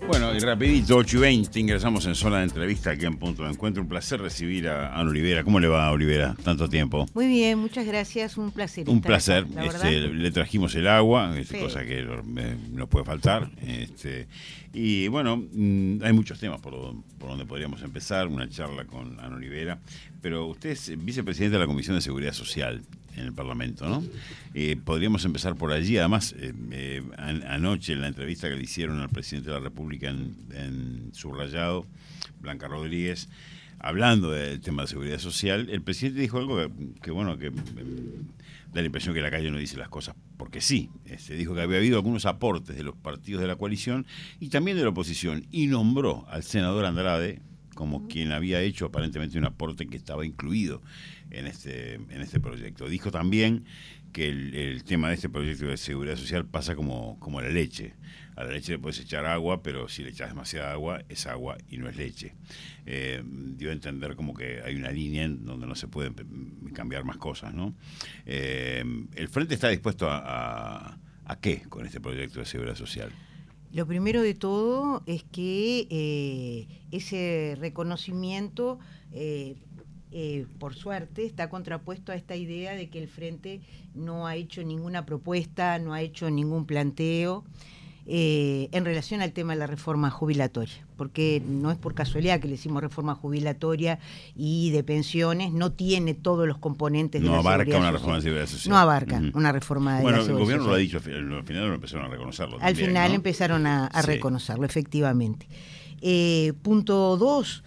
Bueno, y rapidito, 8:20, ingresamos en zona de entrevista aquí en Punto de Encuentro. Un placer recibir a Ana Olivera. ¿Cómo le va, Olivera? Tanto tiempo. Muy bien, muchas gracias, un placer. Un placer. Acá, le trajimos el agua, sí, cosa que no puede faltar. Y bueno, hay muchos temas por donde podríamos empezar, una charla con Ana Olivera. Pero usted es vicepresidente de la Comisión de Seguridad Social en el Parlamento, ¿no? Podríamos empezar por allí. Además, anoche en la entrevista que le hicieron al presidente de la República en Subrayado, Blanca Rodríguez, hablando del tema de seguridad social, el presidente dijo algo que da la impresión que la calle no dice las cosas porque sí. Dijo que había habido algunos aportes de los partidos de la coalición y también de la oposición, y nombró al senador Andrade como quien había hecho aparentemente un aporte que estaba incluido en este proyecto. Dijo también que el tema de este proyecto de seguridad social pasa como la leche. A la leche le puedes echar agua, pero si le echas demasiada agua, es agua y no es leche. Dio a entender como que hay una línea en donde no se pueden cambiar más cosas, ¿no? ¿El Frente está dispuesto a qué con este proyecto de seguridad social? Lo primero de todo es que ese reconocimiento, por suerte, está contrapuesto a esta idea de que el Frente no ha hecho ninguna propuesta, no ha hecho ningún planteo en relación al tema de la reforma jubilatoria, porque no es por casualidad que le decimos reforma jubilatoria y de pensiones, no tiene todos los componentes de la seguridad social. No abarca una reforma de seguridad social. No abarca una reforma de la seguridad social. Bueno, el gobierno lo ha dicho, al final lo empezaron a reconocerlo. Al final, ¿no? Empezaron a reconocerlo, efectivamente. Punto 2.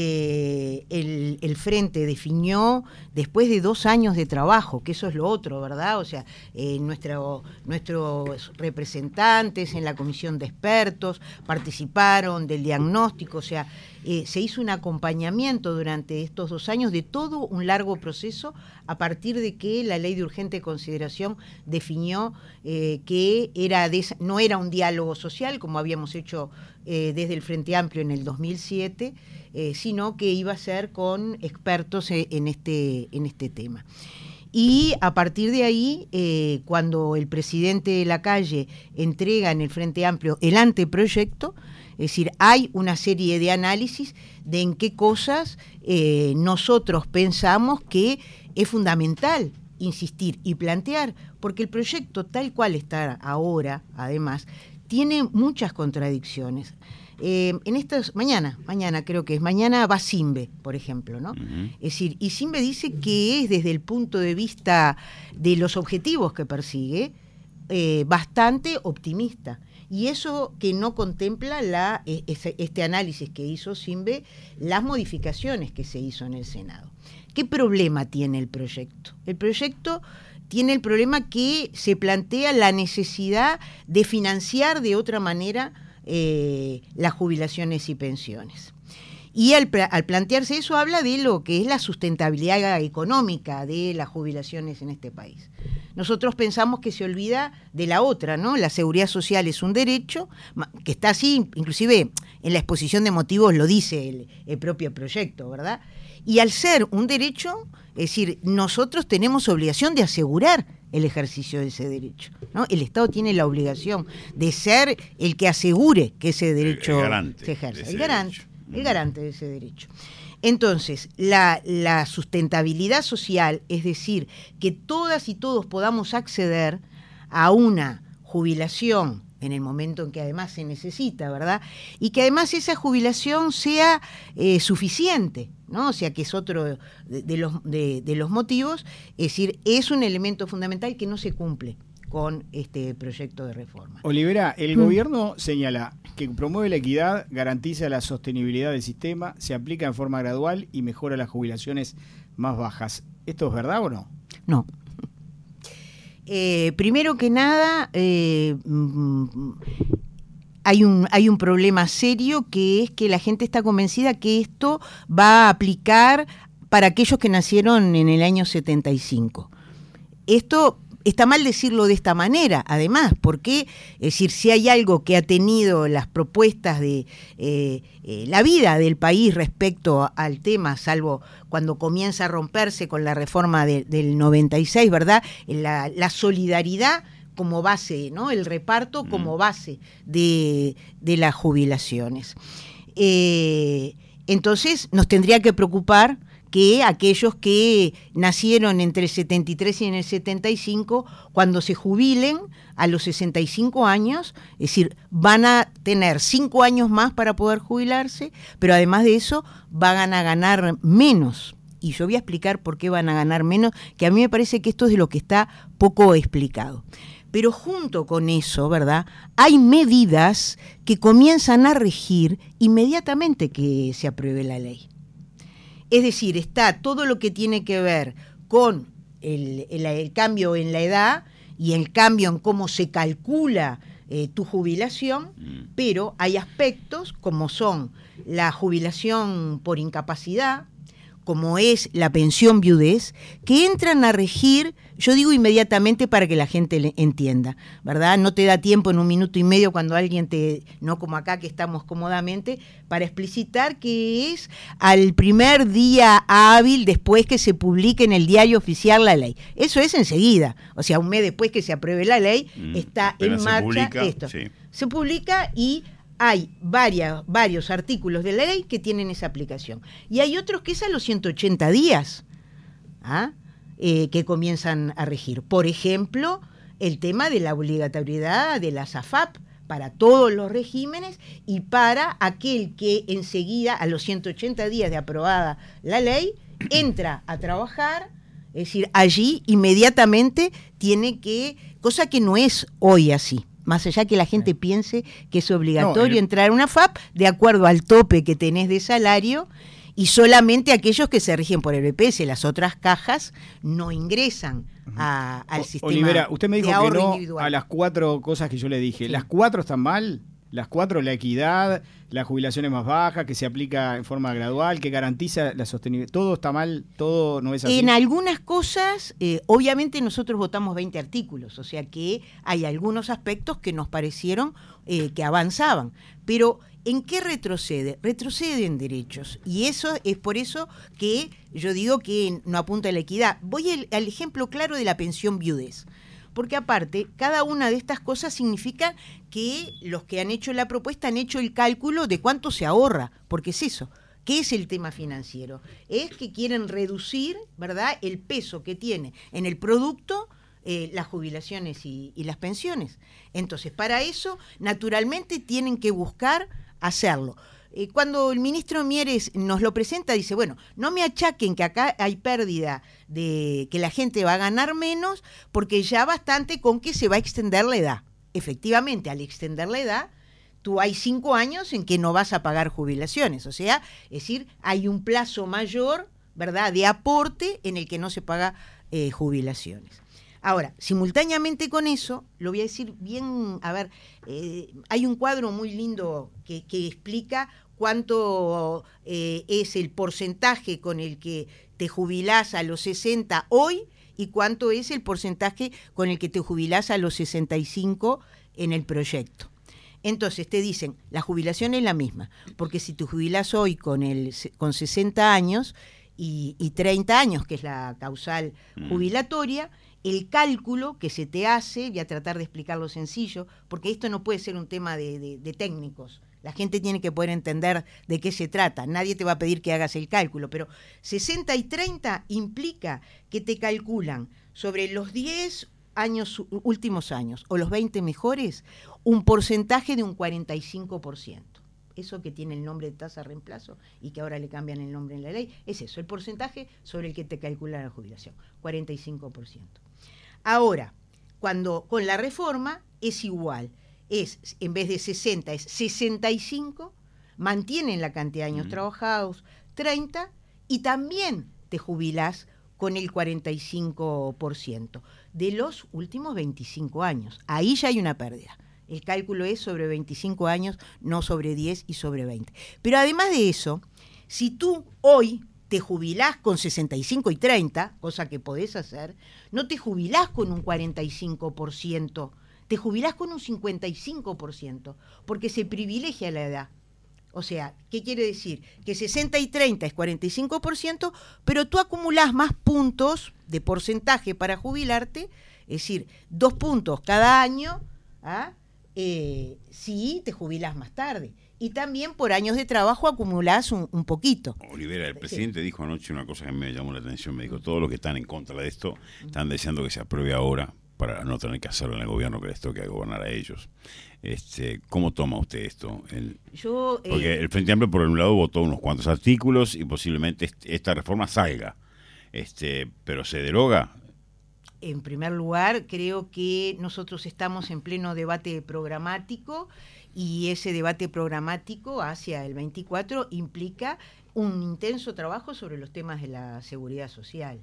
El Frente definió, después de 2 años de trabajo, que eso es lo otro, ¿verdad? O sea, nuestros representantes en la comisión de expertos participaron del diagnóstico, o sea, se hizo un acompañamiento durante estos 2 años de todo un largo proceso, a partir de que la ley de urgente consideración definió que no era un diálogo social, como habíamos hecho desde el Frente Amplio en el 2007, sino que iba a ser con expertos en este tema. Y a partir de ahí, cuando el presidente Lacalle entrega en el Frente Amplio el anteproyecto, es decir, hay una serie de análisis de en qué cosas nosotros pensamos que es fundamental insistir y plantear, porque el proyecto tal cual está ahora, además, tiene muchas contradicciones. Mañana creo que es, mañana va Simbe, por ejemplo, ¿no? Uh-huh. Es decir, y Simbe dice que es, desde el punto de vista de los objetivos que persigue, bastante optimista. Y eso que no contempla este análisis que hizo Simbe, las modificaciones que se hizo en el Senado. ¿Qué problema tiene el proyecto? El proyecto tiene el problema que se plantea la necesidad de financiar de otra manera las jubilaciones y pensiones. Y al plantearse eso, habla de lo que es la sustentabilidad económica de las jubilaciones en este país. Nosotros pensamos que se olvida de la otra, ¿no? La seguridad social es un derecho, que está así, inclusive en la exposición de motivos lo dice el propio proyecto, ¿verdad? Y al ser un derecho, es decir, nosotros tenemos obligación de asegurar el ejercicio de ese derecho, ¿no? El Estado tiene la obligación de ser el que asegure que ese derecho se ejerza. El garante de ese derecho. Entonces, la sustentabilidad social, es decir, que todas y todos podamos acceder a una jubilación en el momento en que además se necesita, ¿verdad? Y que además esa jubilación sea suficiente, ¿no? O sea, que es otro de los motivos, es decir, es un elemento fundamental que no se cumple con este proyecto de reforma. Olivera, el gobierno señala que promueve la equidad, garantiza la sostenibilidad del sistema, se aplica en forma gradual y mejora las jubilaciones más bajas. ¿Esto es verdad o no? No. Primero que nada, hay un problema serio, que es que la gente está convencida que esto va a aplicar para aquellos que nacieron en el año 75. Esto está mal decirlo de esta manera, además, porque, es decir, si hay algo que ha tenido las propuestas de la vida del país respecto al tema, salvo cuando comienza a romperse con la reforma del 96, ¿verdad? La solidaridad como base, ¿no? El reparto como base de las jubilaciones. Entonces nos tendría que preocupar que aquellos que nacieron entre el 73 y en el 75, cuando se jubilen a los 65 años, es decir, van a tener 5 años más para poder jubilarse, pero además de eso van a ganar menos. Y yo voy a explicar por qué van a ganar menos, que a mí me parece que esto es de lo que está poco explicado. Pero junto con eso, ¿verdad?, hay medidas que comienzan a regir inmediatamente que se apruebe la ley. Es decir, está todo lo que tiene que ver con el cambio en la edad y el cambio en cómo se calcula tu jubilación, pero hay aspectos como son la jubilación por incapacidad, como es la pensión viudez, que entran a regir, yo digo inmediatamente para que la gente entienda, ¿verdad? No te da tiempo en 1 minuto y medio cuando alguien no como acá que estamos cómodamente, para explicitar que es al primer día hábil después que se publique en el diario oficial la ley. Eso es enseguida, o sea, 1 mes después que se apruebe la ley, está en marcha esto. Sí. Se publica y hay varios artículos de la ley que tienen esa aplicación. Y hay otros que es a los 180 días que comienzan a regir. Por ejemplo, el tema de la obligatoriedad de la AFAP para todos los regímenes y para aquel que enseguida, a los 180 días de aprobada la ley, entra a trabajar, es decir, allí inmediatamente tiene que, cosa que no es hoy así. Más allá que la gente piense que es obligatorio entrar a una FAP de acuerdo al tope que tenés de salario y solamente aquellos que se rigen por el BPS, las otras cajas no ingresan al sistema. Olivera, usted me dijo de que no individual. A las 4 cosas que yo le dije. Sí. ¿Las 4 están mal? Las 4, la equidad, las jubilaciones más bajas, que se aplica en forma gradual, que garantiza la sostenibilidad. ¿Todo está mal? ¿Todo no es así? En algunas cosas, obviamente nosotros votamos 20 artículos, o sea que hay algunos aspectos que nos parecieron que avanzaban. Pero, ¿en qué retrocede? Retrocede en derechos. Y eso es por eso que yo digo que no apunta a la equidad. Voy al ejemplo claro de la pensión viudez. Porque aparte, cada una de estas cosas significa que los que han hecho la propuesta han hecho el cálculo de cuánto se ahorra, porque es eso. ¿Qué es el tema financiero? Es que quieren reducir, ¿verdad?, el peso que tiene en el producto las jubilaciones y las pensiones. Entonces, para eso, naturalmente, tienen que buscar hacerlo. Cuando el ministro Mieres nos lo presenta, dice, bueno, no me achaquen que acá hay pérdida de que la gente va a ganar menos, porque ya bastante con que se va a extender la edad. Efectivamente, al extender la edad, tú hay 5 años en que no vas a pagar jubilaciones. O sea, es decir, hay un plazo mayor, ¿verdad?, de aporte en el que no se paga jubilaciones. Ahora, simultáneamente con eso, lo voy a decir bien, a ver, hay un cuadro muy lindo que explica cuánto es el porcentaje con el que te jubilás a los 60 hoy y cuánto es el porcentaje con el que te jubilás a los 65 en el proyecto. Entonces te dicen, la jubilación es la misma, porque si te jubilás hoy con 60 años y 30 años, que es la causal jubilatoria, el cálculo que se te hace, voy a tratar de explicarlo sencillo, porque esto no puede ser un tema de técnicos. La gente tiene que poder entender de qué se trata. Nadie te va a pedir que hagas el cálculo, pero 60 y 30 implica que te calculan sobre los 10 últimos años o los 20 mejores, un porcentaje de un 45%. Eso que tiene el nombre de tasa de reemplazo y que ahora le cambian el nombre en la ley, es eso, el porcentaje sobre el que te calcula la jubilación, 45%. Ahora, cuando con la reforma es igual, en vez de 60 es 65, mantienen la cantidad de años trabajados, 30, y también te jubilás con el 45% de los últimos 25 años. Ahí ya hay una pérdida. El cálculo es sobre 25 años, no sobre 10 y sobre 20. Pero además de eso, si tú hoy te jubilás con 65 y 30, cosa que podés hacer, no te jubilás con un 45%, te jubilás con un 55%, porque se privilegia la edad. O sea, ¿qué quiere decir? Que 60 y 30 es 45%, pero tú acumulás más puntos de porcentaje para jubilarte, Es decir, 2 puntos cada año, si te jubilás más tarde. Y también por años de trabajo acumulás un poquito. Olivera, el presidente dijo anoche una cosa que me llamó la atención. Me dijo, todos los que están en contra de esto están deseando que se apruebe ahora para no tener que hacerlo en el gobierno que les toque gobernar a ellos. ¿Cómo toma usted esto? Porque el Frente Amplio, por un lado, votó unos cuantos artículos y posiblemente esta reforma salga. Pero ¿se deroga? En primer lugar, creo que nosotros estamos en pleno debate programático y ese debate programático hacia el 24 implica un intenso trabajo sobre los temas de la seguridad social.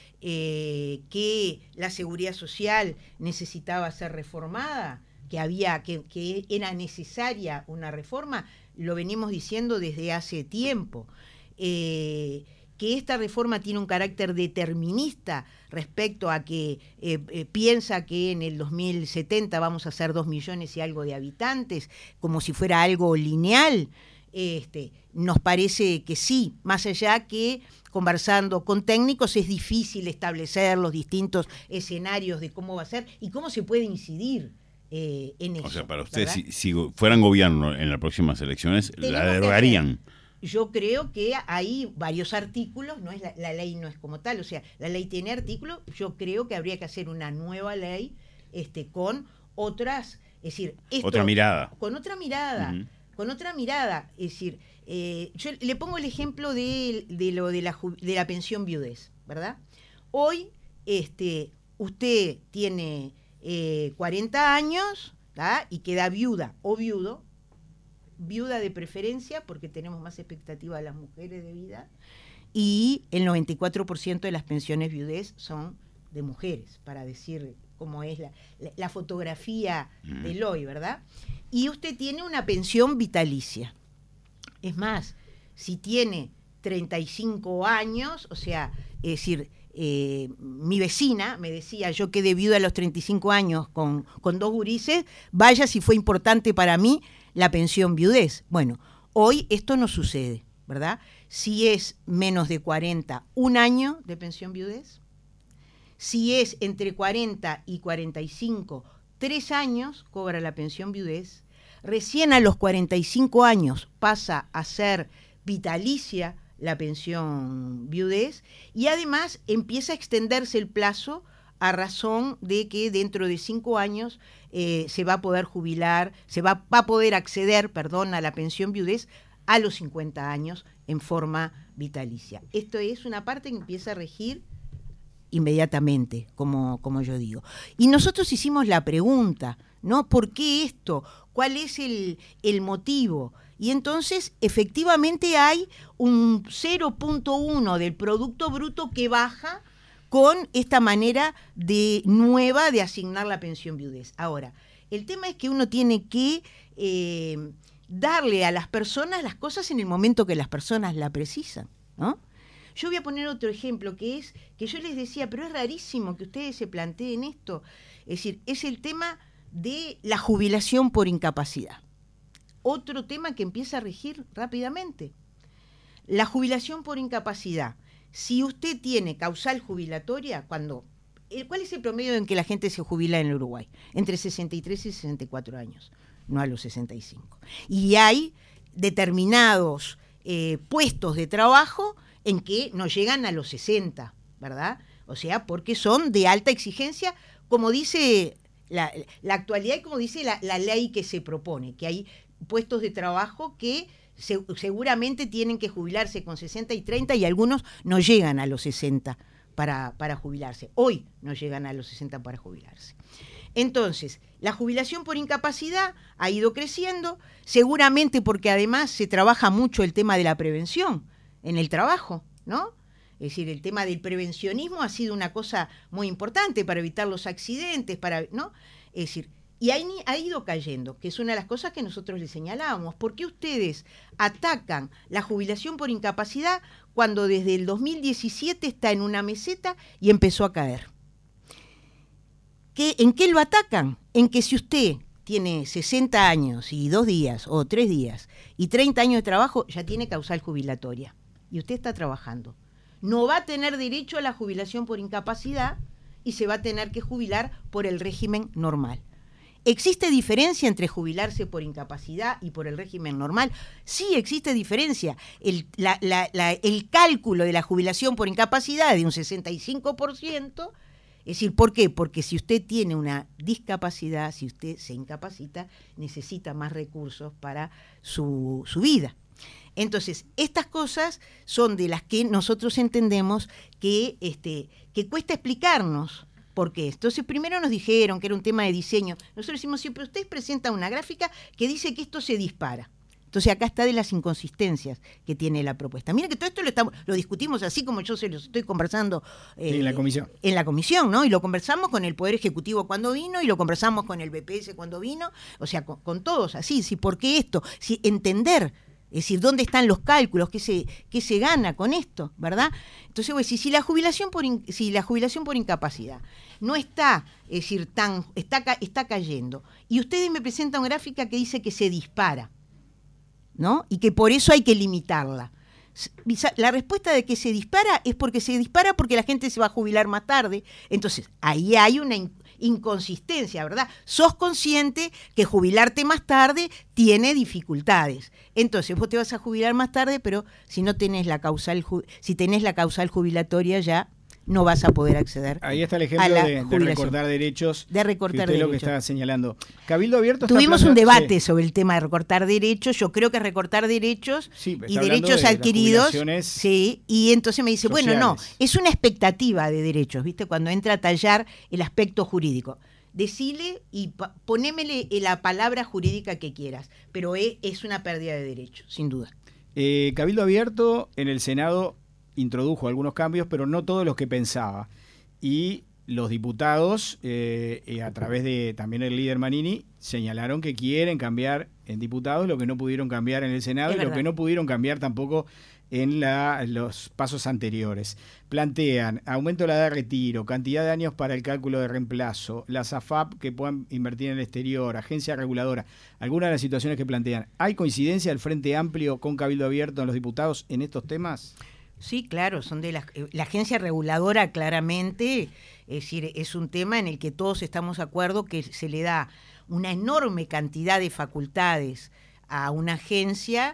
Que la seguridad social necesitaba ser reformada, que era necesaria una reforma, lo venimos diciendo desde hace tiempo. Que esta reforma tiene un carácter determinista respecto a que piensa que en el 2070 vamos a ser 2 millones y algo de habitantes, como si fuera algo lineal, nos parece que sí, más allá que conversando con técnicos es difícil establecer los distintos escenarios de cómo va a ser y cómo se puede incidir en eso. O sea, para ustedes, si fueran gobierno en las próximas elecciones, la derogarían. Yo creo que hay varios artículos, no es la ley no es como tal, o sea, la ley tiene artículos, yo creo que habría que hacer una nueva ley con otras, es decir, otra mirada. Con otra mirada, con otra mirada, es decir, yo le pongo el ejemplo de la pensión viudez, ¿verdad? Hoy usted tiene 40 años, ¿tá? Y queda viuda o viuda de preferencia, porque tenemos más expectativa de las mujeres de vida, y el 94% de las pensiones viudez son de mujeres, para decir cómo es la fotografía del hoy, ¿verdad? Y usted tiene una pensión vitalicia. Es más, si tiene 35 años, o sea, es decir, mi vecina me decía, yo quedé viuda a los 35 años con 2 gurises, vaya si fue importante para mí la pensión viudez. Bueno, hoy esto no sucede, ¿verdad? Si es menos de 40, 1 año de pensión viudez. Si es entre 40 y 45, 3 años cobra la pensión viudez. Recién a los 45 años pasa a ser vitalicia la pensión viudez y además empieza a extenderse el plazo a razón de que dentro de 5 años se va a poder jubilar, va a poder acceder, a la pensión viudez a los 50 años en forma vitalicia. Esto es una parte que empieza a regir inmediatamente, como yo digo. Y nosotros hicimos la pregunta, ¿no? ¿Por qué esto? ¿Cuál es el motivo? Y entonces, efectivamente, hay un 0.1 del Producto Bruto que baja con esta manera nueva de asignar la pensión viudez. Ahora, el tema es que uno tiene que darle a las personas las cosas en el momento que las personas la precisan, ¿no? Yo voy a poner otro ejemplo, que yo les decía, pero es rarísimo que ustedes se planteen esto. Es decir, es el tema de la jubilación por incapacidad. Otro tema que empieza a regir rápidamente. La jubilación por incapacidad. Si usted tiene causal jubilatoria, ¿cuál es el promedio en que la gente se jubila en el Uruguay? Entre 63 y 64 años, no a los 65. Y hay determinados puestos de trabajo en que no llegan a los 60, ¿verdad? O sea, porque son de alta exigencia, como dice la actualidad y como dice la ley que se propone, que hay puestos de trabajo que seguramente tienen que jubilarse con 60 y 30 y algunos no llegan a los 60 para jubilarse. Hoy no llegan a los 60 para jubilarse. Entonces, la jubilación por incapacidad ha ido creciendo, seguramente porque además se trabaja mucho el tema de la prevención en el trabajo, ¿no? Es decir, el tema del prevencionismo ha sido una cosa muy importante para evitar los accidentes, ¿no? Es decir, y ha ido cayendo, que es una de las cosas que nosotros les señalábamos. ¿Por qué ustedes atacan la jubilación por incapacidad cuando desde el 2017 está en una meseta y empezó a caer? ¿En qué lo atacan? En que si usted tiene 60 años y 2 días o 3 días y 30 años de trabajo, ya tiene causal jubilatoria y usted está trabajando. No va a tener derecho a la jubilación por incapacidad y se va a tener que jubilar por el régimen normal. ¿Existe diferencia entre jubilarse por incapacidad y por el régimen normal? Sí, existe diferencia. El cálculo de la jubilación por incapacidad es de un 65%. Es decir, ¿por qué? Porque si usted tiene una discapacidad, si usted se incapacita, necesita más recursos para su vida. Entonces, estas cosas son de las que nosotros entendemos que cuesta explicarnos. ¿Por qué? Entonces, primero nos dijeron que era un tema de diseño. Nosotros decimos siempre, usted presenta una gráfica que dice que esto se dispara. Entonces, acá está de las inconsistencias que tiene la propuesta. Miren que todo esto lo discutimos así como yo se los estoy conversando en la comisión. En la comisión, ¿no? Y lo conversamos con el Poder Ejecutivo cuando vino, y lo conversamos con el BPS cuando vino, o sea, con todos así. ¿Sí? ¿Por qué esto? Sí, entender. Es decir, ¿dónde están los cálculos? ¿Qué se gana con esto? ¿Verdad? Entonces, voy a decir, si la jubilación por incapacidad no está, es decir, está cayendo, y ustedes me presentan una gráfica que dice que se dispara, ¿no? Y que por eso hay que limitarla. La respuesta de que se dispara es porque se dispara porque la gente se va a jubilar más tarde. Entonces, ahí hay una inconsistencia, ¿verdad? Sos consciente que jubilarte más tarde tiene dificultades. Entonces, vos te vas a jubilar más tarde, pero si no tenés si tenés la causal jubilatoria ya no vas a poder acceder. Ahí está el ejemplo de recortar derechos. De recortar derechos. Lo que está señalando. Cabildo Abierto. Tuvimos un debate sobre el tema de recortar derechos. Yo creo que recortar derechos y derechos adquiridos. Sí, y entonces me dice, sociales. Bueno, no, es una expectativa de derechos, ¿viste? Cuando entra a tallar el aspecto jurídico. Decile y ponémele la palabra jurídica que quieras, pero es una pérdida de derechos, sin duda. Cabildo Abierto en el Senado introdujo algunos cambios, pero no todos los que pensaba. Y los diputados, a través de también el líder Manini, señalaron que quieren cambiar en diputados lo que no pudieron cambiar en el Senado y lo que no pudieron cambiar tampoco en los pasos anteriores. Plantean aumento de la edad de retiro, cantidad de años para el cálculo de reemplazo, las AFAP que puedan invertir en el exterior, agencia reguladora, algunas de las situaciones que plantean. ¿Hay coincidencia del Frente Amplio con Cabildo Abierto en los diputados en estos temas? Sí, claro, son de la agencia reguladora claramente, es decir, es un tema en el que todos estamos de acuerdo que se le da una enorme cantidad de facultades a una agencia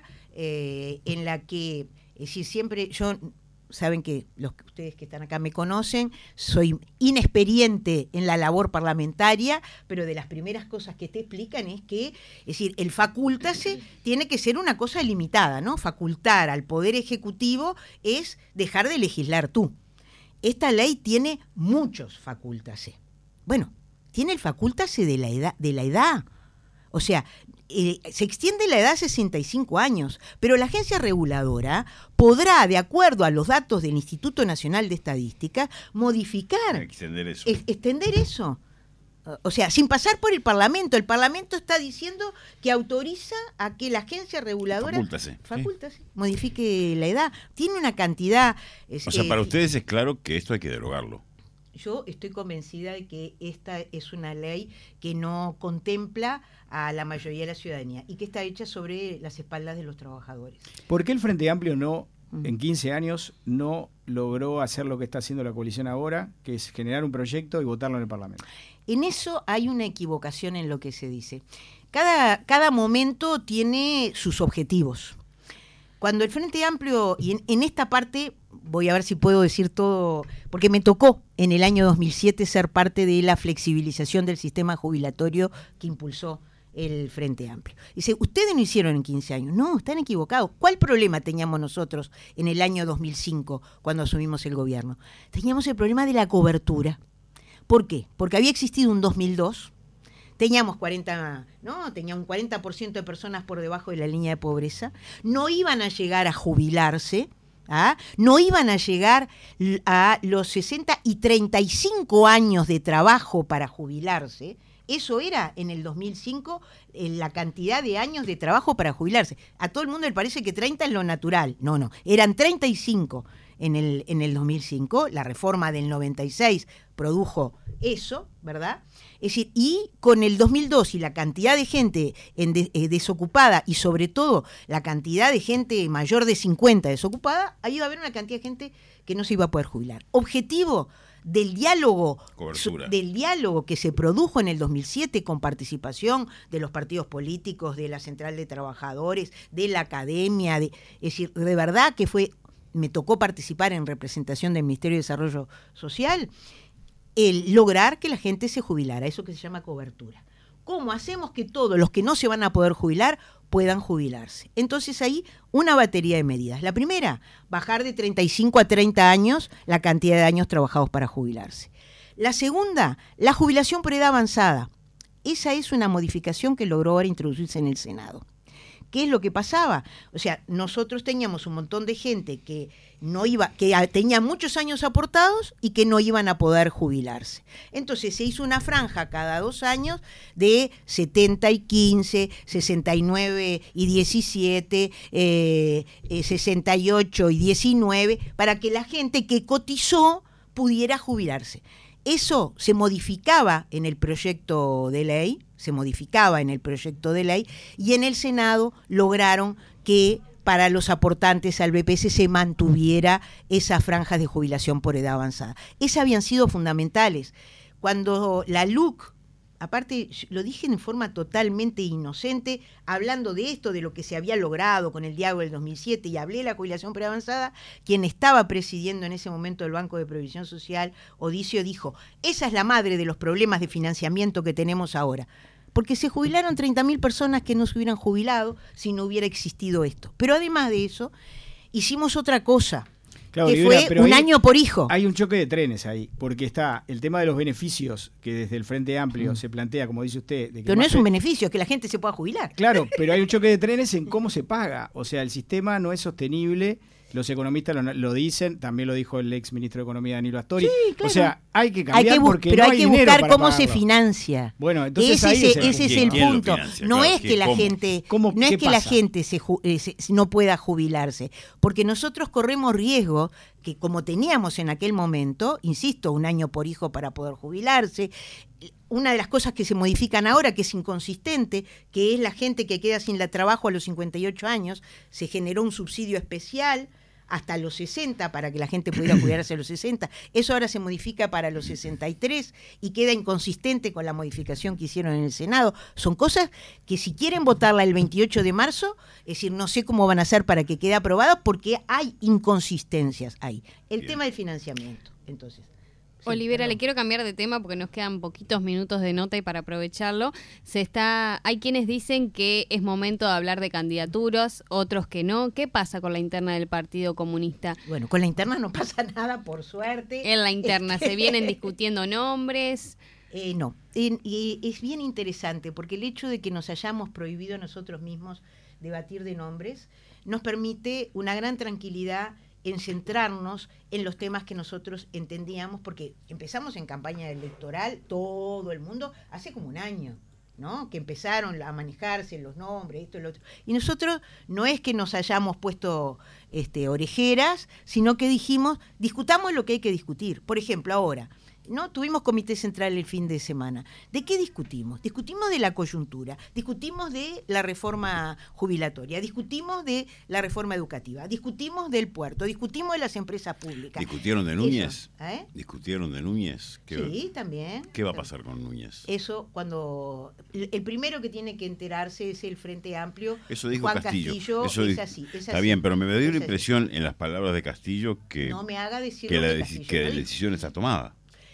en la que, es decir, siempre saben que ustedes que están acá me conocen, soy inexperiente en la labor parlamentaria, pero de las primeras cosas que te explican es que, es decir, el facultase tiene que ser una cosa limitada, ¿no? Facultar al Poder Ejecutivo es dejar de legislar tú. Esta ley tiene muchos facultase. Bueno, tiene el facultase de la edad. O sea, se extiende la edad a 65 años, pero la agencia reguladora podrá, de acuerdo a los datos del Instituto Nacional de Estadística, modificar, extender eso. O sea, sin pasar por el Parlamento. El Parlamento está diciendo que autoriza a que la agencia reguladora modifique la edad. Tiene una cantidad... O sea, para ustedes es claro que esto hay que derogarlo. Yo estoy convencida de que esta es una ley que no contempla a la mayoría de la ciudadanía y que está hecha sobre las espaldas de los trabajadores. ¿Por qué el Frente Amplio en 15 años, no logró hacer lo que está haciendo la coalición ahora, que es generar un proyecto y votarlo en el Parlamento? En eso hay una equivocación en lo que se dice. Cada momento tiene sus objetivos. Cuando el Frente Amplio, y en esta parte, voy a ver si puedo decir todo, porque me tocó en el año 2007 ser parte de la flexibilización del sistema jubilatorio que impulsó el Frente Amplio. Dice, ustedes no hicieron en 15 años. No, están equivocados. ¿Cuál problema teníamos nosotros en el año 2005 cuando asumimos el gobierno? Teníamos el problema de la cobertura. ¿Por qué? Porque había existido un 2002, teníamos un 40% de personas por debajo de la línea de pobreza, no iban a llegar a jubilarse, no iban a llegar a los 60 y 35 años de trabajo para jubilarse. Eso era en el 2005 la cantidad de años de trabajo para jubilarse. A todo el mundo le parece que 30 es lo natural. No, eran 35 en el 2005. La reforma del 96 produjo eso, ¿verdad? Es decir, y con el 2002 y la cantidad de gente desocupada y sobre todo la cantidad de gente mayor de 50 desocupada, ahí iba a haber una cantidad de gente que no se iba a poder jubilar. Objetivo, del diálogo, Cobertura. del diálogo que se produjo en el 2007 con participación de los partidos políticos, de la Central de Trabajadores, de la academia, es decir, de verdad que me tocó participar en representación del Ministerio de Desarrollo Social, el lograr que la gente se jubilara, eso que se llama cobertura. ¿Cómo hacemos que todos los que no se van a poder jubilar puedan jubilarse? Entonces ahí una batería de medidas. La primera, bajar de 35 a 30 años la cantidad de años trabajados para jubilarse. La segunda, la jubilación por edad avanzada. Esa es una modificación que logró ahora introducirse en el Senado. ¿Qué es lo que pasaba? O sea, nosotros teníamos un montón de gente que tenía muchos años aportados y que no iban a poder jubilarse. Entonces se hizo una franja cada 2 años de 70 y 15, 69 y 17, 68 y 19, para que la gente que cotizó pudiera jubilarse. Eso se modificaba en el proyecto de ley, y en el Senado lograron que para los aportantes al BPS se mantuviera esas franjas de jubilación por edad avanzada. Esas habían sido fundamentales. Cuando la LUC, aparte lo dije en forma totalmente inocente, hablando de esto, de lo que se había logrado con el diálogo del 2007, y hablé de la jubilación por edad avanzada, quien estaba presidiendo en ese momento el Banco de Previsión Social, Odicio, dijo, esa es la madre de los problemas de financiamiento que tenemos ahora. Porque se jubilaron 30.000 personas que no se hubieran jubilado si no hubiera existido esto. Pero además de eso, hicimos otra cosa, Claro, que Olivera, fue un año por hijo. Hay un choque de trenes ahí, porque está el tema de los beneficios que desde el Frente Amplio se plantea, como dice usted. De que pero no es un beneficio, es que la gente se pueda jubilar. Claro, pero hay un choque de trenes en cómo se paga. O sea, el sistema no es sostenible. Los economistas lo dicen, también lo dijo el ex ministro de Economía Danilo Astori. Sí, claro. O sea, hay que cambiar porque pero no hay que dinero buscar para cómo pagarlo. se financia. Bueno, entonces ese es el ¿Quién lo punto. financia? No Claro, es que la ¿cómo? gente, ¿Cómo? no es ¿Qué que la pasa? gente no pueda jubilarse, porque nosotros corremos riesgo que, como teníamos en aquel momento, insisto, 1 año por hijo para poder jubilarse. Una de las cosas que se modifican ahora, que es inconsistente, que es la gente que queda sin trabajo a los 58 años, se generó un subsidio especial hasta los 60 para que la gente pudiera jubilarse a los 60. Eso ahora se modifica para los 63 y queda inconsistente con la modificación que hicieron en el Senado. Son cosas que si quieren votarla el 28 de marzo, es decir, no sé cómo van a hacer para que quede aprobada porque hay inconsistencias ahí. El Bien. tema del financiamiento, entonces. Sí, Olivera, perdón. le quiero cambiar de tema porque nos quedan poquitos minutos de nota y para aprovecharlo, hay quienes dicen que es momento de hablar de candidaturas, otros que no. ¿Qué pasa con la interna del Partido Comunista? Bueno, con la interna no pasa nada, por suerte. En la interna se vienen discutiendo nombres. No, y es bien interesante porque el hecho de que nos hayamos prohibido a nosotros mismos debatir de nombres nos permite una gran tranquilidad en centrarnos en los temas que nosotros entendíamos, porque empezamos en campaña electoral, todo el mundo, hace como 1 año, ¿no? Que empezaron a manejarse los nombres, esto y lo otro. Y nosotros no es que nos hayamos puesto orejeras, sino que dijimos, discutamos lo que hay que discutir. Por ejemplo, ahora, ¿no? Tuvimos comité central el fin de semana. ¿De qué discutimos? Discutimos de la coyuntura, discutimos de la reforma jubilatoria, discutimos de la reforma educativa, discutimos del puerto, discutimos de las empresas públicas. ¿Discutieron de Núñez? Eso, ¿Discutieron de Núñez? Sí, también. ¿Qué va a pasar con Núñez? Eso cuando el primero que tiene que enterarse es el Frente Amplio. Eso dijo Juan Castillo. Eso es dijo- así. Está bien, pero me dio Es la así. impresión en las palabras de Castillo que, No me haga decir que lo la, que deci- Castillo que no la dijo. decisión está tomada.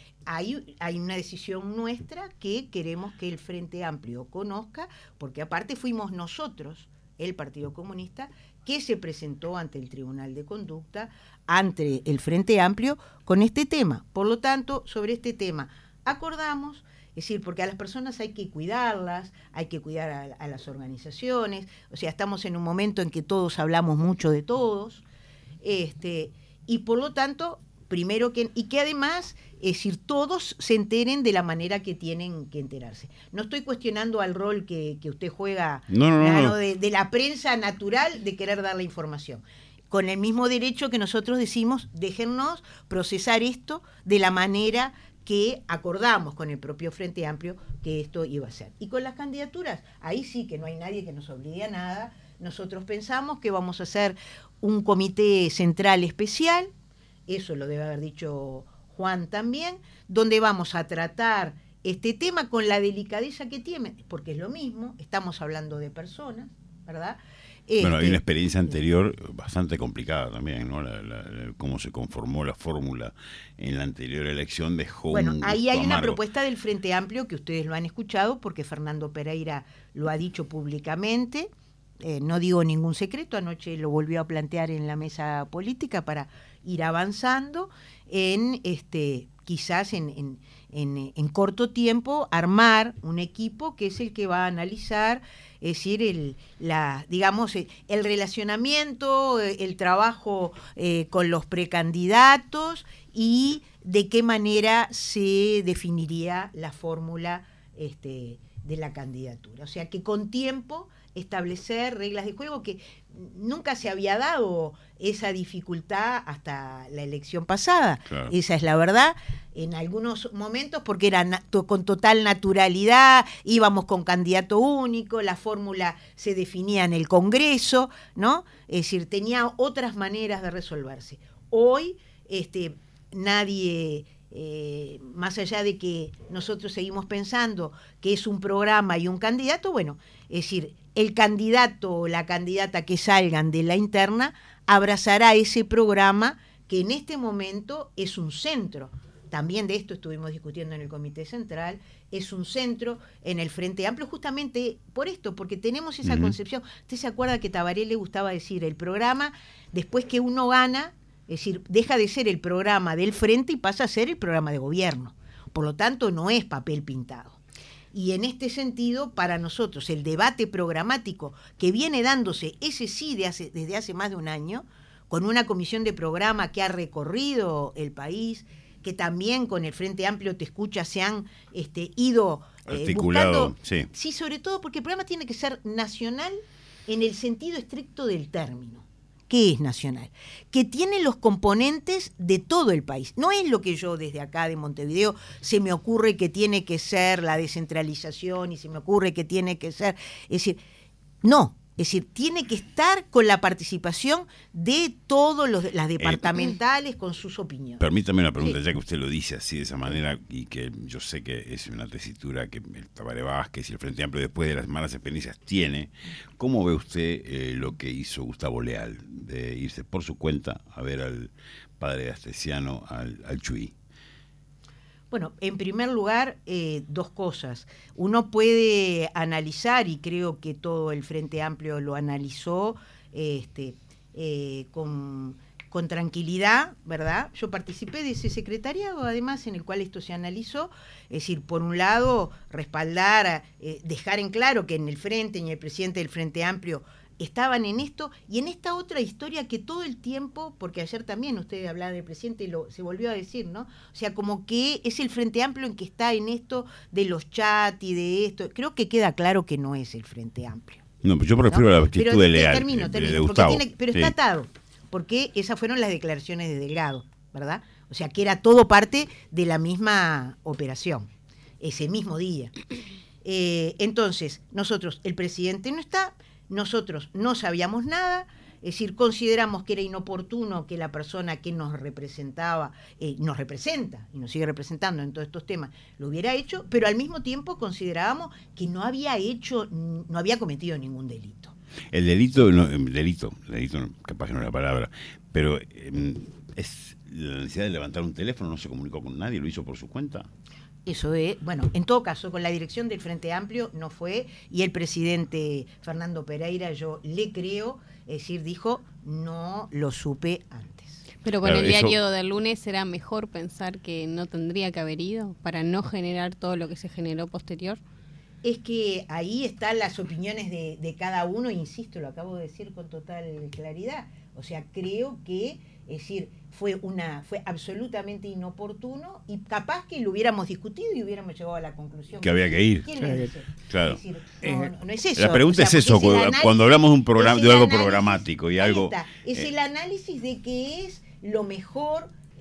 Hay una decisión nuestra que queremos que el Frente Amplio conozca, porque aparte fuimos nosotros, el Partido Comunista, que se presentó ante el Tribunal de Conducta, ante el Frente Amplio, con este tema. Por lo tanto, sobre este tema acordamos, es decir, porque a las personas hay que cuidarlas, hay que cuidar a las organizaciones, o sea, estamos en un momento en que todos hablamos mucho de todos, y por lo tanto, primero que además, es decir, todos se enteren de la manera que tienen que enterarse. No estoy cuestionando al rol que usted juega No. de la prensa natural de querer dar la información. Con el mismo derecho que nosotros decimos, déjennos procesar esto de la manera que acordamos con el propio Frente Amplio que esto iba a ser. Y con las candidaturas, ahí sí que no hay nadie que nos obligue a nada. Nosotros pensamos que vamos a hacer un comité central especial. Eso lo debe haber dicho Juan también, donde vamos a tratar este tema con la delicadeza que tiene, porque es lo mismo, estamos hablando de personas, ¿verdad? Bueno, hay una experiencia anterior bastante complicada también, ¿no? Cómo se conformó la fórmula en la anterior elección dejó Bueno, un ahí hay gusto una amargo. propuesta del Frente Amplio que ustedes lo han escuchado porque Fernando Pereira lo ha dicho públicamente. No digo ningún secreto, anoche lo volvió a plantear en la mesa política para ir avanzando en quizás en corto tiempo armar un equipo que es el que va a analizar, es decir, el relacionamiento, el trabajo con los precandidatos y de qué manera se definiría la fórmula de la candidatura. O sea, que con tiempo establecer reglas de juego, que nunca se había dado esa dificultad hasta la elección pasada. Claro. Esa es la verdad. En algunos momentos, porque era con total naturalidad, íbamos con candidato único, la fórmula se definía en el Congreso, ¿no? Es decir, tenía otras maneras de resolverse. Hoy, nadie... más allá de que nosotros seguimos pensando que es un programa y un candidato, bueno, es decir, el candidato o la candidata que salgan de la interna abrazará ese programa que en este momento es un centro. También de esto estuvimos discutiendo en el Comité Central, es un centro en el Frente Amplio, justamente por esto, porque tenemos esa concepción. ¿Usted se acuerda que Tabaré le gustaba decir, el programa, después que uno gana, es decir, deja de ser el programa del Frente y pasa a ser el programa de gobierno. Por lo tanto, no es papel pintado. Y en este sentido, para nosotros, el debate programático que viene dándose, ese sí desde hace más de un año, con una comisión de programa que ha recorrido el país, que también con el Frente Amplio Te Escucha se han ido articulado, buscando. Sí, sobre todo porque el programa tiene que ser nacional en el sentido estricto del término. ¿Qué es nacional? Que tiene los componentes de todo el país. No es lo que yo desde acá de Montevideo se me ocurre que tiene que ser la descentralización y se me ocurre que tiene que ser... Es decir, no. Es decir, tiene que estar con la participación de todas las departamentales con sus opiniones. Permítame una pregunta, Sí. ya que usted lo dice así de esa manera y que yo sé que es una tesitura que el Tabaré Vázquez y el Frente Amplio después de las malas experiencias tiene. ¿Cómo ve usted lo que hizo Gustavo Leal de irse por su cuenta a ver al padre astesiano, al Chuy? Bueno, en primer lugar, dos cosas. Uno puede analizar, y creo que todo el Frente Amplio lo analizó con tranquilidad, ¿verdad? Yo participé de ese secretariado, además, en el cual esto se analizó. Es decir, por un lado, respaldar, dejar en claro que en el Frente y el presidente del Frente Amplio estaban en esto y en esta otra historia que todo el tiempo, porque ayer también usted hablaba del presidente y se volvió a decir, ¿no? O sea, como que es el Frente Amplio en que está en esto de los chats y de esto. Creo que queda claro que no es el Frente Amplio. No, pues yo prefiero la actitud pero de Leal, termino, de Gustavo. pero Sí. está atado, porque esas fueron las declaraciones de Delgado, ¿verdad? O sea, que era todo parte de la misma operación, ese mismo día. Entonces, nosotros, el presidente no está, nosotros no sabíamos nada, es decir, consideramos que era inoportuno que la persona que nos representaba, nos representa y nos sigue representando en todos estos temas, lo hubiera hecho, pero al mismo tiempo considerábamos que no había cometido ningún delito. El delito, delito capaz que no es la palabra, pero es la necesidad de levantar un teléfono, no se comunicó con nadie, lo hizo por su cuenta. Eso es, bueno, en todo caso, con la dirección del Frente Amplio no fue, y el presidente Fernando Pereira, yo le creo, es decir, dijo, no lo supe antes. Pero con Claro, el eso- diario del lunes será mejor pensar que no tendría que haber ido para no generar todo lo que se generó posterior. Es que ahí están las opiniones de cada uno, insisto, lo acabo de decir con total claridad. O sea, creo que, es decir, fue absolutamente inoportuno y capaz que lo hubiéramos discutido y hubiéramos llegado a la conclusión Que había que ir. ¿Quién le dice? Claro. Es decir, no es eso. La pregunta O sea, es eso, porque es el análisis- cuando hablamos de un programa, es de el algo análisis- programático y ahí algo... está, es el análisis de qué es lo mejor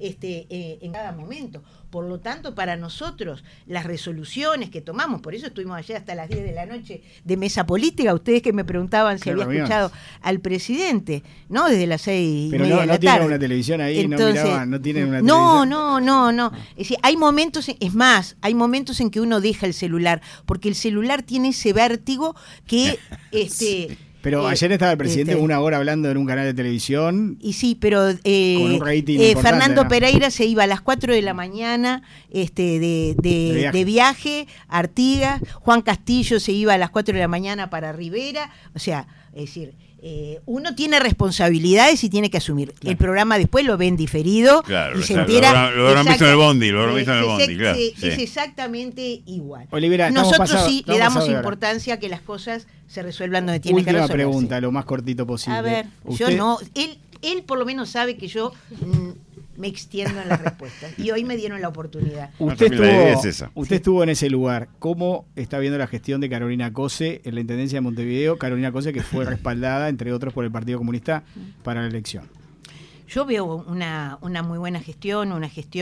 en cada momento. Por lo tanto, para nosotros, las resoluciones que tomamos, por eso estuvimos ayer hasta las 10 de la noche de mesa política, ustedes que me preguntaban si había escuchado al presidente, ¿no? Desde las 6:30 de la tarde. Pero no tienen una televisión ahí, entonces, no tienen una televisión. No. Es decir, hay momentos, hay momentos en que uno deja el celular, porque el celular tiene ese vértigo que... Pero ayer estaba el presidente 1 hora hablando en un canal de televisión. Y sí, pero con un rating importante, Fernando Pereira se iba a las 4 de la mañana de viaje a Artigas. Juan Castillo se iba a las 4 de la mañana para Rivera. O sea, es decir, uno tiene responsabilidades y tiene que asumir. Claro. El programa después lo ven diferido y se entera. Lo habrán visto en el bondi, claro. Es exactamente igual. Olivera, nosotros le damos importancia a que las cosas se resuelvan donde tienen que resolverse. Última pregunta, lo más cortito posible. A ver, yo no. Él por lo menos sabe que yo me extiendo en las respuestas. Y hoy me dieron la oportunidad. Usted estuvo en ese lugar. ¿Cómo está viendo la gestión de Carolina Cose en la Intendencia de Montevideo? Carolina Cose, que fue respaldada, entre otros, por el Partido Comunista para la elección. Yo veo una muy buena gestión,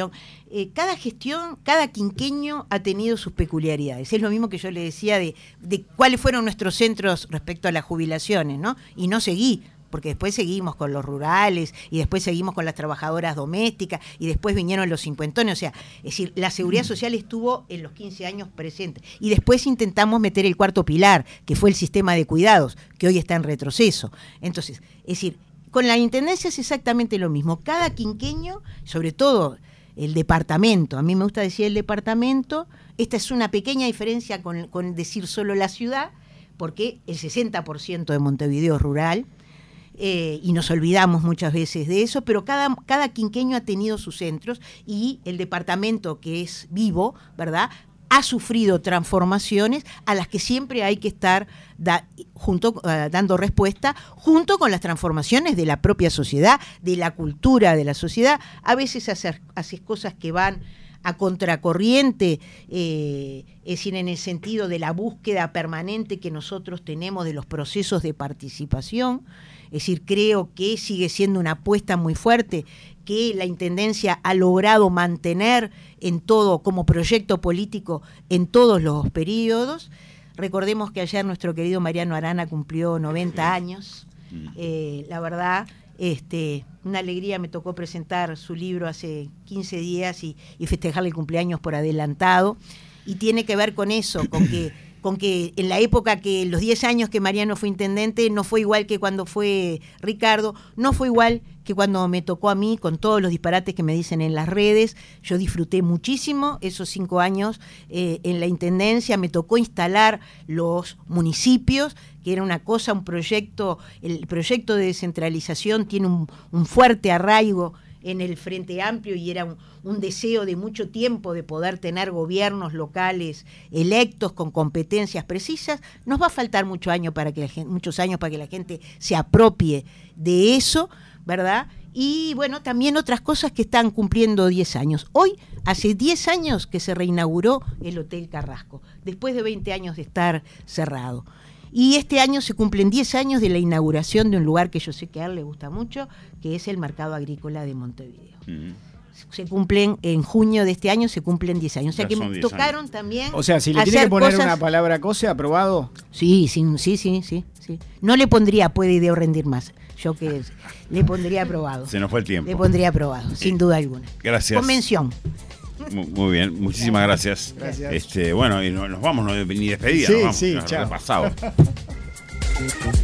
cada quinqueño ha tenido sus peculiaridades. Es lo mismo que yo le decía de cuáles fueron nuestros centros respecto a las jubilaciones, ¿no? Y no seguí, porque después seguimos con los rurales, y después seguimos con las trabajadoras domésticas, y después vinieron los cincuentones. O sea, es decir, la seguridad social estuvo en los 15 años presente. Y después intentamos meter el cuarto pilar, que fue el sistema de cuidados, que hoy está en retroceso. Entonces, es decir, con la Intendencia es exactamente lo mismo. Cada quinqueño, sobre todo el departamento, a mí me gusta decir el departamento, esta es una pequeña diferencia con decir solo la ciudad, porque el 60% de Montevideo es rural, y nos olvidamos muchas veces de eso, pero cada quinqueño ha tenido sus centros, y el departamento, que es vivo, ¿verdad?, ha sufrido transformaciones a las que siempre hay que estar dando respuesta, junto con las transformaciones de la propia sociedad, de la cultura de la sociedad. A veces haces cosas que van a contracorriente, es decir, en el sentido de la búsqueda permanente que nosotros tenemos de los procesos de participación. Es decir, creo que sigue siendo una apuesta muy fuerte que la Intendencia ha logrado mantener en todo, como proyecto político, en todos los periodos. Recordemos que ayer nuestro querido Mariano Arana cumplió 90 años. La verdad, una alegría, me tocó presentar su libro hace 15 días y festejarle el cumpleaños por adelantado. Y tiene que ver con eso, con que en la época que los 10 años que Mariano fue intendente no fue igual que cuando fue Ricardo, no fue igual que cuando me tocó a mí, con todos los disparates que me dicen en las redes. Yo disfruté muchísimo esos 5 años en la Intendencia. Me tocó instalar los municipios, que era una cosa, un proyecto. El proyecto de descentralización tiene un fuerte arraigo en el Frente Amplio, y era un deseo de mucho tiempo de poder tener gobiernos locales electos con competencias precisas. Nos va a faltar muchos años para que la gente se apropie de eso, ¿verdad? Y bueno, también otras cosas que están cumpliendo 10 años. Hoy, hace 10 años que se reinauguró el Hotel Carrasco, después de 20 años de estar cerrado. Y este año se cumplen 10 años de la inauguración de un lugar que yo sé que a él le gusta mucho, que es el Mercado Agrícola de Montevideo. Se cumplen, en junio de este año se cumplen 10 años. O sea que me tocaron también. O sea, si le tiene que poner una palabra Cose, ¿aprobado? Sí. No le pondría puede idea o rendir más. Yo que le pondría aprobado. Se nos fue el tiempo. Le pondría aprobado, sin duda alguna. Gracias. Convención. Muy bien, muchísimas gracias. Gracias. Bueno, y nos vamos, ni despedida, sí, nos vamos. Sí, nos chao. pasado.